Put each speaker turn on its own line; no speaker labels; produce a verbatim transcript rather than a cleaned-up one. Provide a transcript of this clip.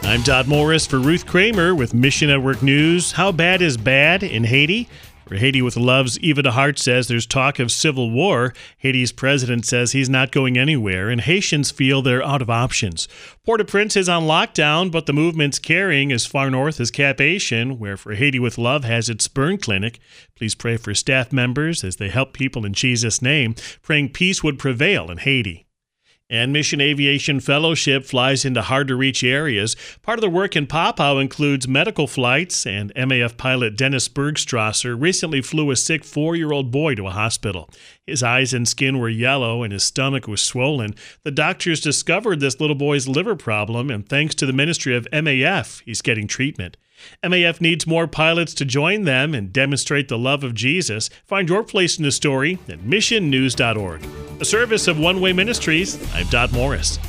I'm Todd Morris for Ruth Kramer with Mission Network News. How bad is bad in Haiti? For Haiti with Love's Eva DeHart says there's talk of civil war. Haiti's president says he's not going anywhere, and Haitians feel they're out of options. Port-au-Prince is on lockdown, but the movement's carrying as far north as Cap-Haïtien, where For Haiti with Love has its burn clinic. Please pray for staff members as they help people in Jesus' name, praying peace would prevail in Haiti. And Mission Aviation Fellowship flies into hard-to-reach areas. Part of the work in Papau includes medical flights, and M A F pilot Dennis Bergstrasser recently flew a sick four-year-old boy to a hospital. His eyes and skin were yellow, and his stomach was swollen. The doctors discovered this little boy's liver problem, and thanks to the ministry of M A F, he's getting treatment. M A F needs more pilots to join them and demonstrate the love of Jesus. Find your place in the story at mission news dot org. A service of One Way Ministries, I'm Todd Morris.